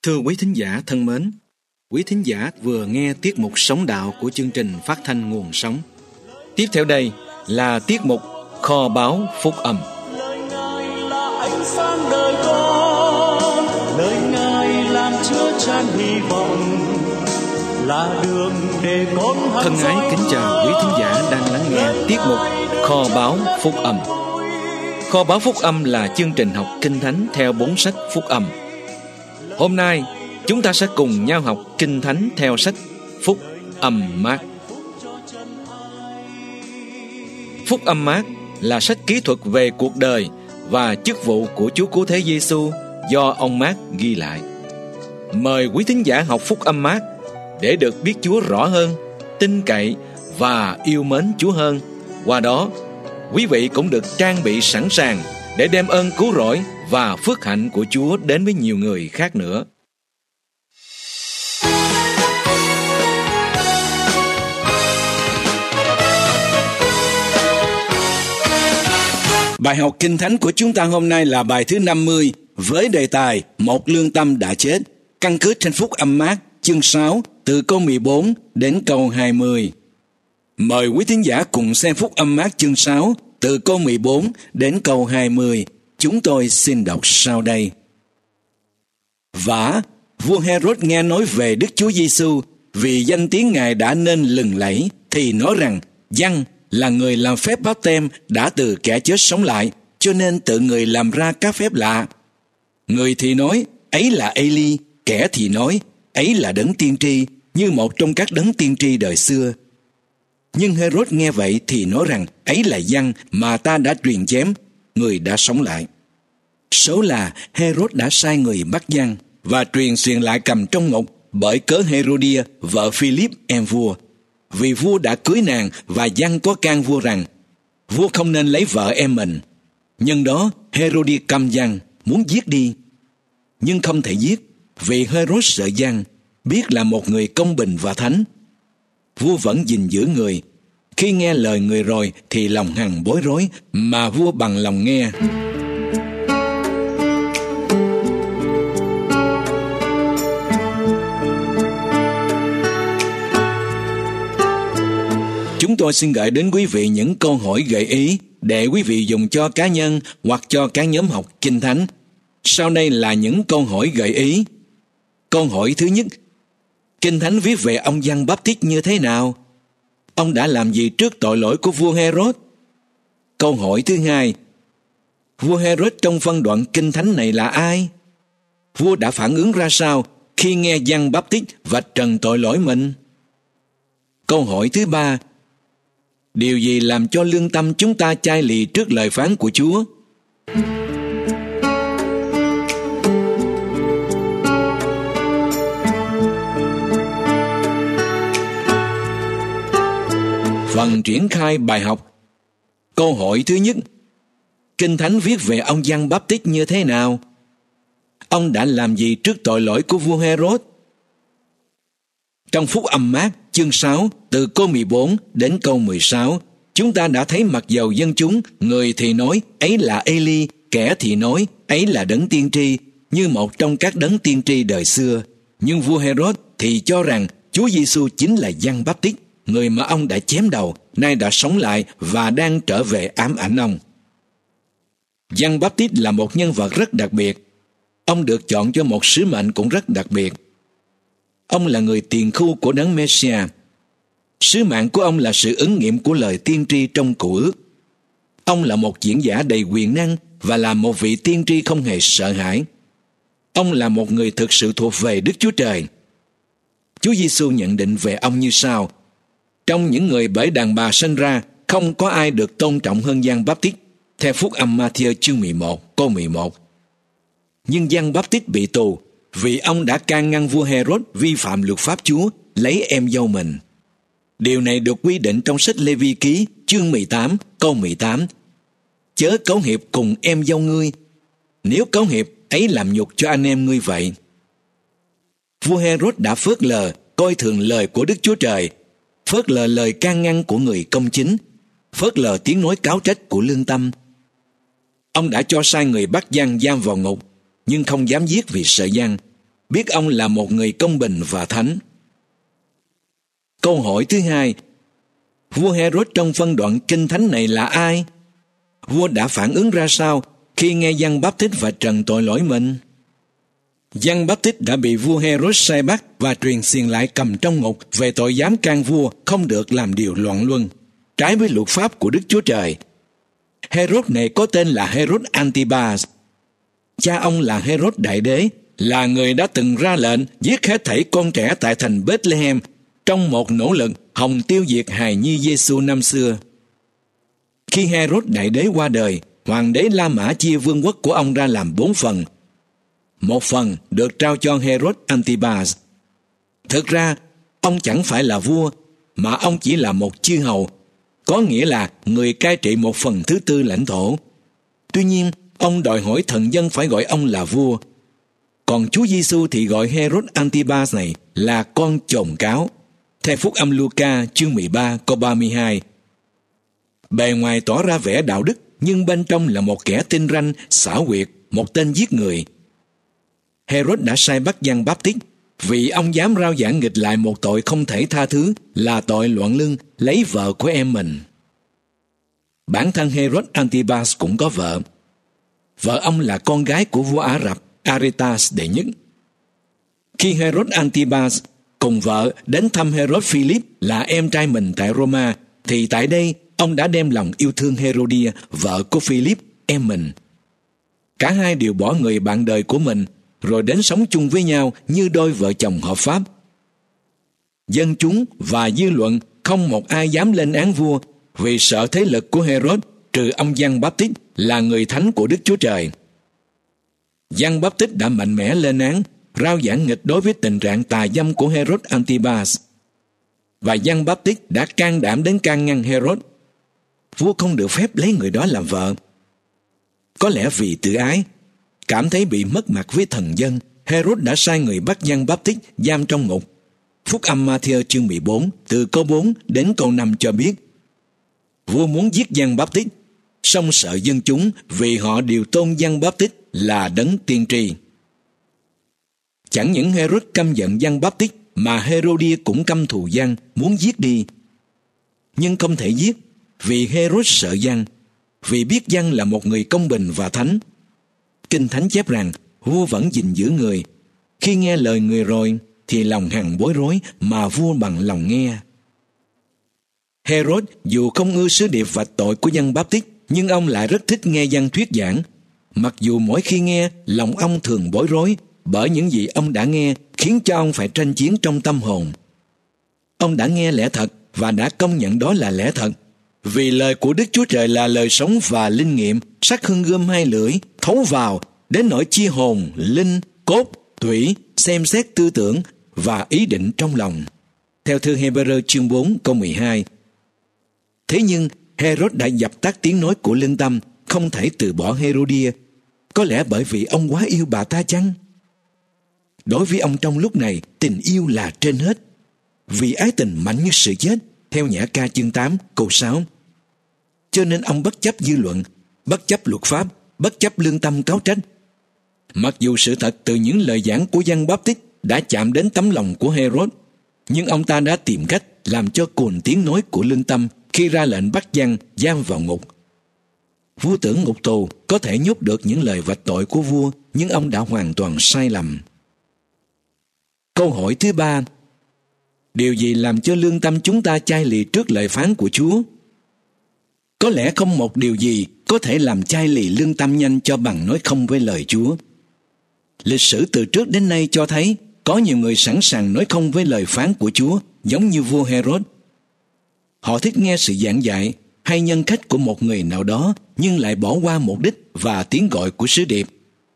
Thưa quý thính giả thân mến, quý thính giả vừa nghe tiết mục Sống Đạo của chương trình phát thanh Nguồn Sống. Tiếp theo đây là tiết mục Kho báu Phúc Âm. Lời Ngài là ánh sáng đời con, lời Ngài làm chứa chan hy vọng, là đường để con thân ái kính chào quý thính giả đang lắng nghe tiết mục Kho báu Phúc Âm. Kho báu Phúc Âm là chương trình học Kinh Thánh theo 4 sách Phúc Âm. Hôm nay chúng ta sẽ cùng nhau học Kinh Thánh theo sách Phúc Âm Mác. Phúc Âm Mác là sách kỹ thuật về cuộc đời và chức vụ của Chúa Cứu Thế Giêsu do ông Mác ghi lại. Mời quý thính giả học Phúc Âm Mác để được biết Chúa rõ hơn, tin cậy và yêu mến Chúa hơn. Qua đó, quý vị cũng được trang bị sẵn sàng để đem ơn cứu rỗi và phước hạnh của Chúa đến với nhiều người khác nữa. Bài học Kinh Thánh của chúng ta hôm nay là bài thứ 50 với đề tài Một lương tâm đã chết, căn cứ trên Phúc Âm Mác chương 6 từ câu 14 đến câu 20. Mời quý thính giả cùng xem Phúc Âm Mác chương 6 từ câu 14 đến câu 20. Chúng tôi xin đọc sau đây. Vả, vua Herod nghe nói về Đức Chúa Giêsu vì danh tiếng Ngài đã nên lừng lẫy, thì nói rằng Giăng là người làm phép báp têm đã từ kẻ chết sống lại, cho nên tự người làm ra các phép lạ. Người thì nói ấy là Eli, kẻ thì nói ấy là đấng tiên tri, như một trong các đấng tiên tri đời xưa. Nhưng Herod nghe vậy thì nói rằng ấy là Giăng mà ta đã truyền chém, người đã sống lại. Số là Herod đã sai người bắt Giăng và truyền xuyên lại cầm trong ngục bởi cớ Herodia, vợ Philip em vua. Vì vua đã cưới nàng và Giăng có can vua rằng vua không nên lấy vợ em mình. Nhân đó Herodia căm Giăng, muốn giết đi. Nhưng không thể giết, vì Herod sợ Giăng, biết là một người công bình và thánh. Vua vẫn gìn giữ người. Khi nghe lời người rồi thì lòng hằng bối rối, mà vua bằng lòng nghe. Chúng tôi xin gửi đến quý vị những câu hỏi gợi ý để quý vị dùng cho cá nhân hoặc cho các nhóm học Kinh Thánh. Sau đây là những câu hỏi gợi ý. Câu hỏi thứ nhất: Kinh Thánh viết về ông Giăng Báp-tít như thế nào? Ông đã làm gì trước tội lỗi của vua Herod? Câu hỏi thứ hai: Vua Herod trong phân đoạn Kinh Thánh này là ai? Vua đã phản ứng ra sao khi nghe Giăng Báp-tít vạch trần tội lỗi mình? Câu hỏi thứ ba: Điều gì làm cho lương tâm chúng ta chai lì trước lời phán của Chúa? Phần triển khai bài học. Câu hỏi thứ nhất: Kinh Thánh viết về ông Giăng Báp-tít như thế nào? Ông đã làm gì trước tội lỗi của vua Herod? Trong Phúc Âm Mác chương 6 từ câu 14 đến câu 16, chúng ta đã thấy mặc dầu dân chúng, người thì nói ấy là Eli, kẻ thì nói ấy là đấng tiên tri, như một trong các đấng tiên tri đời xưa. Nhưng vua Herod thì cho rằng Chúa Giêsu chính là Giăng Báp-tít, người mà ông đã chém đầu, nay đã sống lại và đang trở về ám ảnh ông. Giăng Báp-tít là một nhân vật rất đặc biệt. Ông được chọn cho một sứ mệnh cũng rất đặc biệt. Ông là người tiền khu của đấng Messiah. Sứ mạng của ông là sự ứng nghiệm của lời tiên tri trong Cựu Ước. Ông là một diễn giả đầy quyền năng và là một vị tiên tri không hề sợ hãi. Ông là một người thực sự thuộc về Đức Chúa Trời. Chúa Giêsu nhận định về ông như sau: Trong những người bởi đàn bà sinh ra, không có ai được tôn trọng hơn Giăng Báp-tít, theo Phúc Âm Ma-thi-ơ chương 11, câu 11. Nhưng Giăng Báp-tít bị tù vì ông đã can ngăn vua Herod vi phạm luật pháp Chúa, lấy em dâu mình. Điều này được quy định trong sách Lê-vi ký chương 18, câu 18. Chớ cấu hiệp cùng em dâu ngươi, nếu cấu hiệp ấy làm nhục cho anh em ngươi vậy. Vua Herod đã phớt lờ, coi thường lời của Đức Chúa Trời, phớt lờ lời can ngăn của người công chính, phớt lờ tiếng nói cáo trách của lương tâm. Ông đã cho sai người bắt Giăng giam vào ngục, nhưng không dám giết vì sợ Giăng. biết ông là một người công bình và thánh. Câu hỏi thứ hai, vua Herod trong phân đoạn kinh thánh này là ai? Vua đã phản ứng ra sao khi nghe Giăng Báp-tít và trần tội lỗi mình? Giăng Báp-tít đã bị vua Herod sai bắt và truyền xiềng lại cầm trong ngục về tội dám can vua, không được làm điều loạn luân, trái với luật pháp của Đức Chúa Trời. Herod này có tên là Herod Antipas. Cha ông là Herod Đại Đế, là người đã từng ra lệnh giết hết thảy con trẻ tại thành Bethlehem trong một nỗ lực hòng tiêu diệt hài nhi Giêsu năm xưa. Khi Herod Đại Đế qua đời, hoàng đế La Mã chia vương quốc của ông ra làm 4 phần. Một phần được trao cho Herod Antipas. Thực ra, ông chẳng phải là vua, mà ông chỉ là một chư hầu, có nghĩa là người cai trị 1/4 lãnh thổ. Tuy nhiên, ông đòi hỏi thần dân phải gọi ông là vua. Còn Chúa Giêsu thì gọi Herod Antipas này là con chồn cáo, theo Phúc Âm Luca chương 13 câu 32. Bề ngoài tỏ ra vẻ đạo đức, nhưng bên trong là một kẻ tinh ranh, xảo quyệt, một tên giết người. Herod đã sai bắt Giăng Báp-tít vì ông dám rao giảng nghịch lại một tội không thể tha thứ, là tội loạn luân lấy vợ của em mình. Bản thân Herod Antipas cũng có vợ. Vợ ông là con gái của vua Ả Rập Aretas đệ nhất. Khi Herod Antipas cùng vợ đến thăm Herod Philip là em trai mình tại Roma, thì tại đây ông đã đem lòng yêu thương Herodia, vợ của Philip, em mình. Cả hai đều bỏ người bạn đời của mình rồi đến sống chung với nhau như đôi vợ chồng hợp pháp. Dân chúng và dư luận không một ai dám lên án vua vì sợ thế lực của Herod, trừ ông Giăng Báp-tít là người thánh của Đức Chúa Trời. Giăng Báp-tít đã mạnh mẽ lên án, rao giảng nghịch đối với tình trạng tà dâm của Herod Antipas. Và Giăng Báp-tít đã can đảm đến can ngăn Herod. Vua không được phép lấy người đó làm vợ. Có lẽ vì tự ái, cảm thấy bị mất mặt với thần dân, Herod đã sai người bắt Giăng Báp-tít giam trong ngục. Phúc Âm Ma-thi-ơ chương 14 từ câu 4 đến câu 5 cho biết vua muốn giết Giăng Báp-tít, song sợ dân chúng vì họ đều tôn Giăng Báp-tít là đấng tiên tri. Chẳng những Herod căm giận Giăng Báp-tít mà Herodia cũng căm thù Giăng, muốn giết đi. Nhưng không thể giết vì Herod sợ Giăng, vì biết Giăng là một người công bình và thánh. Kinh Thánh chép rằng vua vẫn gìn giữ người. Khi nghe lời người rồi thì lòng hằng bối rối, mà vua bằng lòng nghe. Herod dù không ưa sứ điệp vạch tội của Giăng Báp-tít, nhưng ông lại rất thích nghe Giăng thuyết giảng. Mặc dù mỗi khi nghe, lòng ông thường bối rối bởi những gì ông đã nghe, khiến cho ông phải tranh chiến trong tâm hồn. Ông đã nghe lẽ thật và đã công nhận đó là lẽ thật, vì lời của Đức Chúa Trời là lời sống và linh nghiệm, sắc hơn gươm 2 lưỡi, thấu vào đến nỗi chia hồn, linh, cốt, thủy, xem xét tư tưởng và ý định trong lòng. Theo thư Hebrew chương 4 câu 12. Thế nhưng Herod đã dập tắt tiếng nói của lương tâm, không thể từ bỏ Herodia. Có lẽ bởi vì ông quá yêu bà ta chăng? Đối với ông trong lúc này, tình yêu là trên hết, vì ái tình mạnh như sự chết, theo Nhã ca chương 8 câu 6. Cho nên ông bất chấp dư luận, bất chấp luật pháp, bất chấp lương tâm cáo trách. Mặc dù sự thật từ những lời giảng của Giăng Báp-tít đã chạm đến tấm lòng của Herod, nhưng ông ta đã tìm cách làm cho cồn tiếng nói của lương tâm khi ra lệnh bắt Giăng giam vào ngục. Vua tưởng ngục tù có thể nhốt được những lời vạch tội của vua, nhưng ông đã hoàn toàn sai lầm. Câu hỏi thứ 3. Điều gì làm cho lương tâm chúng ta chai lì trước lời phán của Chúa? Có lẽ không một điều gì có thể làm chai lì lương tâm nhanh cho bằng nói không với lời Chúa. Lịch sử từ trước đến nay cho thấy có nhiều người sẵn sàng nói không với lời phán của Chúa, giống như vua Herod. Họ thích nghe sự giảng dạy hay nhân cách của một người nào đó, nhưng lại bỏ qua mục đích và tiếng gọi của sứ điệp.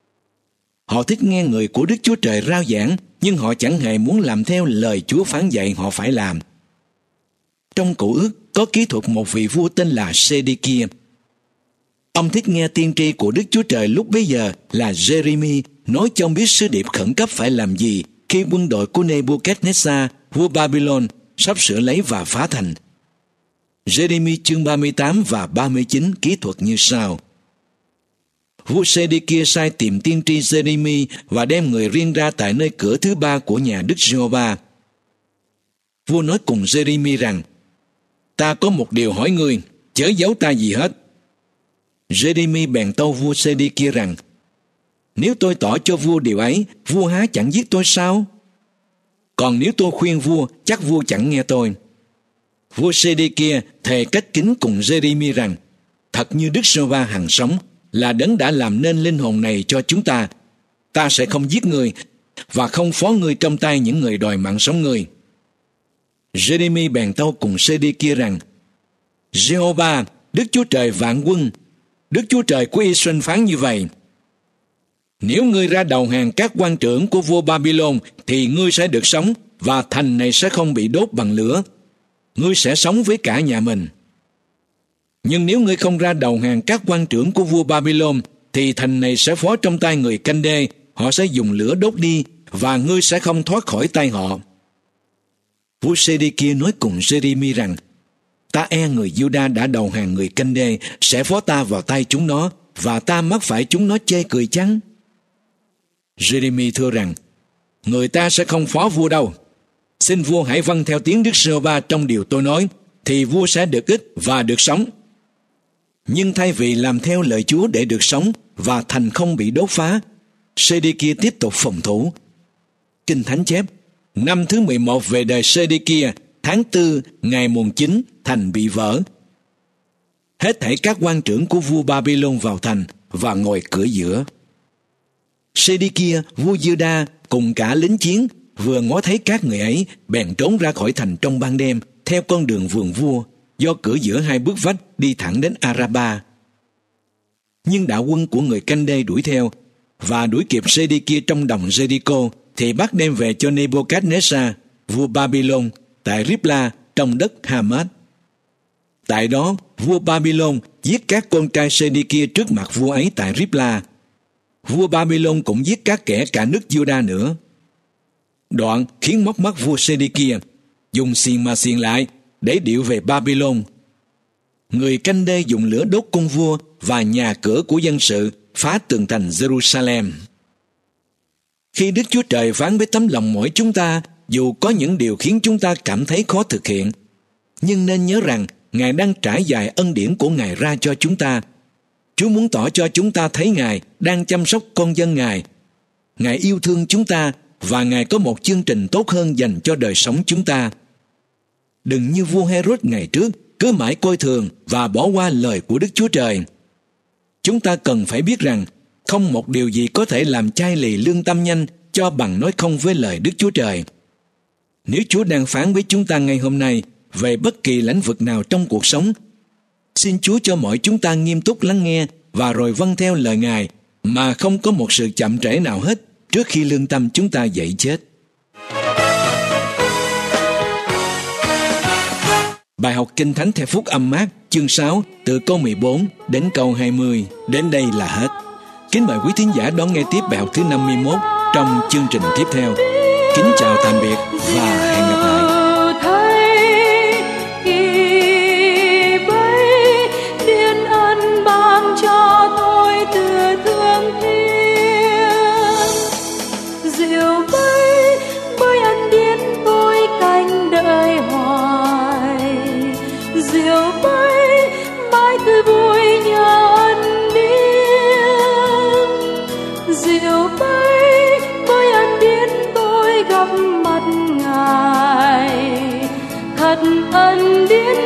Họ thích nghe người của Đức Chúa Trời rao giảng, nhưng họ chẳng hề muốn làm theo lời Chúa phán dạy họ phải làm. Trong Cựu Ước có ký thuật một vị vua tên là Sê-đê-kia. Ông thích nghe tiên tri của Đức Chúa Trời lúc bấy giờ là Giê-rê-mi nói cho ông biết sứ điệp khẩn cấp phải làm gì khi quân đội của Nê-bu-cát-nét-sa, vua Babylon, sắp sửa lấy và phá thành. Giê-rê-mi chương 38 và 39 ký thuật như sau. vua Sê-đê-kia sai tìm tiên tri Giê-rê-mi và đem người riêng ra tại nơi cửa thứ ba của nhà Đức Giê-hô-va. Vua nói cùng Giê-rê-mi rằng: Ta có một điều hỏi ngươi, chớ giấu ta gì hết. Giê-rê-mi bèn tâu vua Sê-đê-kia rằng: Nếu tôi tỏ cho vua điều ấy, vua há chẳng giết tôi sao? Còn nếu tôi khuyên vua, chắc vua chẳng nghe tôi. Vua Sê-đê-kia thề cách kính cùng Giê-rê-mi rằng: Thật như Đức Giê-hô-va hằng sống, là đấng đã làm nên linh hồn này cho chúng ta, ta sẽ không giết ngươi và không phó ngươi trong tay những người đòi mạng sống ngươi. Giê-rê-mi bèn tâu cùng Sê-đê-kia rằng: Giê-hô-va, Đức Chúa Trời vạn quân, Đức Chúa Trời của Israel phán như vậy: Nếu ngươi ra đầu hàng các quan trưởng của vua Ba-bi-lôn, thì ngươi sẽ được sống, và thành này sẽ không bị đốt bằng lửa. Ngươi sẽ sống với cả nhà mình. Nhưng nếu ngươi không ra đầu hàng các quan trưởng của vua Ba-bi-lôn, thì thành này sẽ phó trong tay người Canh-đê, họ sẽ dùng lửa đốt đi, và ngươi sẽ không thoát khỏi tay họ. Vua Sê-đê-kia nói cùng Giê-rê-mi rằng: Ta e người Giu-đa đã đầu hàng người Canh-đê sẽ phó ta vào tay chúng nó, và ta mắc phải chúng nó chê cười chăng? Giê-rê-mi thưa rằng: Người ta sẽ không phó vua đâu. Xin vua hãy vâng theo tiếng Đức Giê-hô-va trong điều tôi nói, thì vua sẽ được ích và được sống. Nhưng thay vì làm theo lời Chúa để được sống và thành không bị đốt phá, Sê-đê-kia tiếp tục phòng thủ. Kinh Thánh chép: Năm thứ 11 về đời Sê-đê-kia, tháng 4, ngày mùng 9, thành bị vỡ. Hết thảy các quan trưởng của vua Ba-bi-lôn vào thành và ngồi cửa giữa. Sê-đê-kia, vua Giu-đa cùng cả lính chiến vừa ngó thấy các người ấy, bèn trốn ra khỏi thành trong ban đêm theo con đường vườn vua, do cửa giữa hai bức vách đi thẳng đến Araba. Nhưng đạo quân của người Canh-đê đuổi theo và đuổi kịp Sê-đê-kia trong đồng Giê-ri-cô, thì bắt đem về cho Nê-bô-cát-nê-sa, vua Ba-bi-lôn, tại Rίπla trong đất Ha-mát. Tại đó, vua Ba-bi-lôn giết các con trai Sê-đê-kia trước mặt vua ấy tại Rίπla. Vua Ba-bi-lôn cũng giết các kẻ cả nước Giu-đa nữa. Đoạn khiến móc mắt vua Sê-đê-kia, dùng xiềng mà xiềng lại để điệu về Ba-bi-lôn. Người Canh-đê dùng lửa đốt cung vua và nhà cửa của dân sự, phá tường thành Jerusalem. Khi Đức Chúa Trời phán với tấm lòng mỗi chúng ta, dù có những điều khiến chúng ta cảm thấy khó thực hiện, nhưng nên nhớ rằng Ngài đang trải dài ân điển của Ngài ra cho chúng ta. Chúa muốn tỏ cho chúng ta thấy Ngài đang chăm sóc con dân Ngài. Ngài yêu thương chúng ta và Ngài có một chương trình tốt hơn dành cho đời sống chúng ta. Đừng như vua Hê-rốt ngày trước, cứ mãi coi thường và bỏ qua lời của Đức Chúa Trời. Chúng ta cần phải biết rằng không một điều gì có thể làm chai lì lương tâm nhanh cho bằng nói không với lời Đức Chúa Trời. Nếu Chúa đang phán với chúng ta ngay hôm nay về bất kỳ lĩnh vực nào trong cuộc sống, xin Chúa cho mọi chúng ta nghiêm túc lắng nghe và rồi vâng theo lời Ngài mà không có một sự chậm trễ nào hết trước khi lương tâm chúng ta dậy chết. Bài học Kinh Thánh theo Phúc Âm Mác chương 6 từ câu 14 đến câu 20 đến đây là hết. Kính mời quý thính giả đón nghe tiếp bài học thứ 51 trong chương trình tiếp theo. Kính chào tạm biệt và hẹn gặp lại. Ân điển